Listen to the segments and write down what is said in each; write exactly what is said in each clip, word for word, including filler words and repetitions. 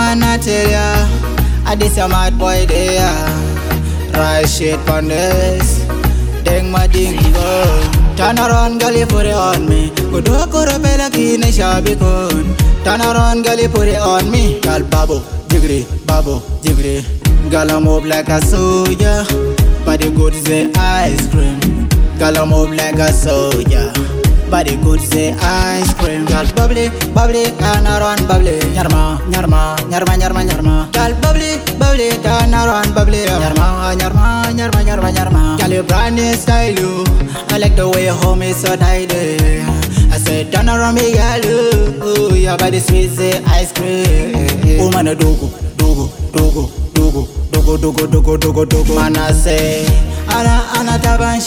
man, I tell ya, I this a mad boy there. Right shit on this, ding my dingo. Turn around, girl, you put it on me. Go do a corabella kine shabby con. Turn around, girl, you put it on me. Girl, babo, jigri, babo, jigri. Girl, I move like a soldier, body good say ice cream. Girl, I move like a soldier, body good say ice cream. Girl, bubbly, bubbly, turn around, bubbly. Nyarma, nyarma, nyarma, nyarma, nyarma. Girl, bubbly, bubbly, turn around, bubbly. Nyarma, nyarma, nyarma, nyarma, nyarma. Girl, you brand new style, you. I like the way your home is so tidy. I said, turn around me, girl, ooh, your body sweet, say ice cream. Woman, a dogo, dogo, dogo, dogo, dogo, dogo, dogo, dogo, dogo. Man, I say, Ana, Ana, taban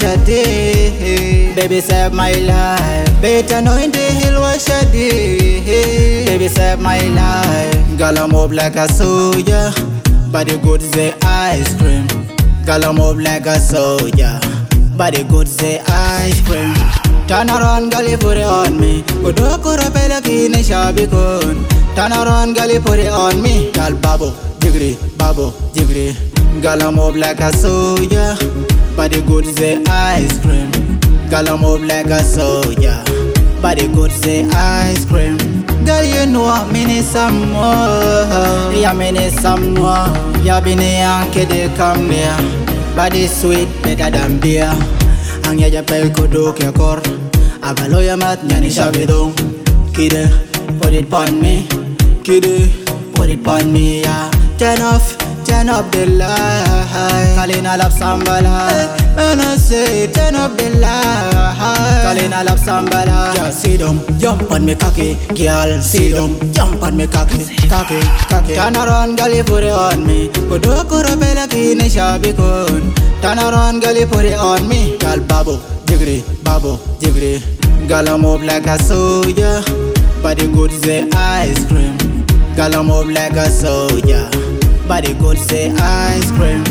shadi. Baby, save my life. Better know in the hill was shadi. Baby, save my life. Girl, I move like a soldier, body good, say ice cream. Girl, I move like a soldier, body good say ice cream. Turn around, girl, you put it on me. Go do a corabella kine shabby con. Turn around, girl, you put it on me. Girl, babo, jigri, babo, jigri. Girl, I move like a soldier, body good say ice cream. Girl, I move like a soldier, body good say ice cream. Girl, you know I need some more. Yeah, me need some more. Yeah, been a yankee, they come here. Body sweet, better than beer. Ang ya pel kudu ke kor. Agalo ya mat nyani shabidong. Kide, put it on me. Kide, put it on me, yeah. Turn off, turn up the light. Kalina lap sambala. When I say turn up the light. Kalina lap sambala. Girl, sit down, jump on me cocky. Girl, sit down, jump on me cocky, cocky, cocky. Turn around, girl, you put it on me. Go do a corabella kine shabby con. Turn around, girl, you put it on me. Girl, babo, jigri, babo, jigri. Girl, I move like a soldier, body good say ice cream. Girl, I move like a soldier, body good say ice cream.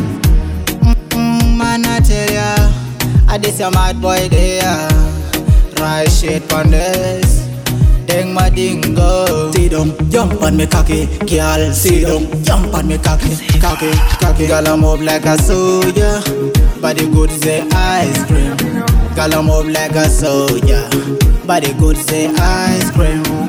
Mm-mm, man, I tell ya, I this a mad boy there. Right shit on this, ding my dingo. Sit down, jump on me cocky. Girl, sit down, jump on me cocky, cocky, cocky. Girl, I move like a soldier, body good say ice cream. Girl, I move like a soldier, body good say ice cream.